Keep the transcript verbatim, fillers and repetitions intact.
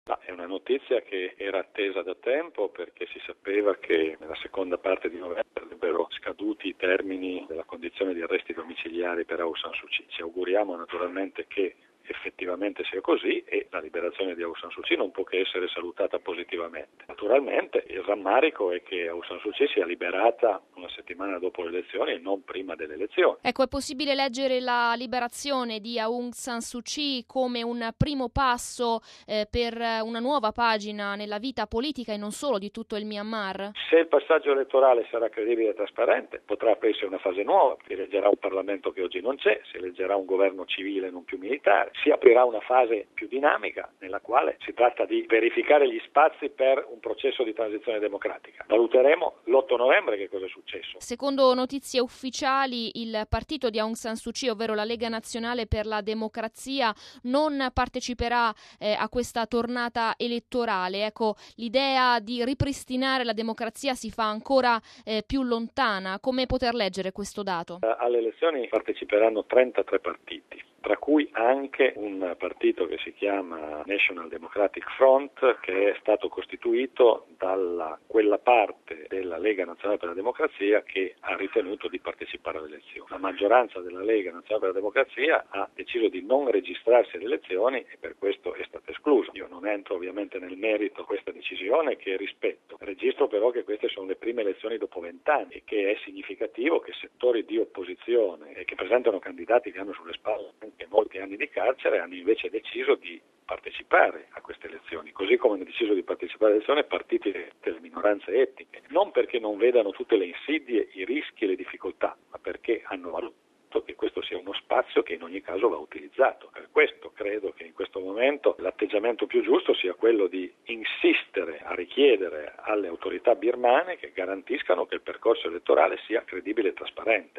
Ma è una notizia che era attesa da tempo perché si sapeva che nella seconda parte di novembre sarebbero scaduti i termini della condizione di arresti domiciliari per Aung San Suu Kyi. Ci auguriamo naturalmente che effettivamente sia così e la liberazione di Aung San Suu Kyi non può che essere salutata positivamente. Naturalmente il rammarico è che Aung San Suu Kyi sia liberata una settimana dopo le elezioni e non prima delle elezioni. Ecco, è possibile leggere la liberazione di Aung San Suu Kyi come un primo passo eh, per una nuova pagina nella vita politica e non solo di tutto il Myanmar? Se il passaggio elettorale sarà credibile e trasparente, potrà aprirsi una fase nuova, si eleggerà un Parlamento che oggi non c'è, si eleggerà un governo civile non più militare, si aprirà una fase più dinamica nella quale si tratta di verificare gli spazi per un processo di transizione democratica. Valuteremo l'otto novembre che cosa è successo. Secondo notizie ufficiali, il partito di Aung San Suu Kyi, ovvero la Lega Nazionale per la Democrazia, non parteciperà eh, a questa tornata elettorale. Ecco, l'idea di ripristinare la democrazia si fa ancora eh, più lontana. Come poter leggere questo dato? Alle elezioni parteciperanno trentatré partiti, tra cui anche un partito che si chiama National Democratic Front, che è stato costituito dalla quella parte della Lega Nazionale per la Democrazia che ha ritenuto di partecipare alle elezioni. La maggioranza della Lega Nazionale per la Democrazia ha deciso di non registrarsi alle elezioni e per questo è stata esclusa. Io non entro ovviamente nel merito di questa decisione, che rispetto. Registro però che queste sono le prime elezioni dopo vent'anni e che è significativo che settori di opposizione e che presentano candidati che hanno sulle spalle anche molti anni di carcere hanno invece deciso di partecipare a queste elezioni, così come hanno deciso di partecipare alle elezioni partiti delle minoranze etniche, non perché non vedano tutte le insidie, i rischi e le difficoltà, ma perché hanno valutato che questo sia uno spazio che in ogni caso va utilizzato. Per questo credo che in questo momento l'atteggiamento più giusto sia quello di insistere a richiedere alle autorità birmane che garantiscano che il percorso elettorale sia credibile e trasparente.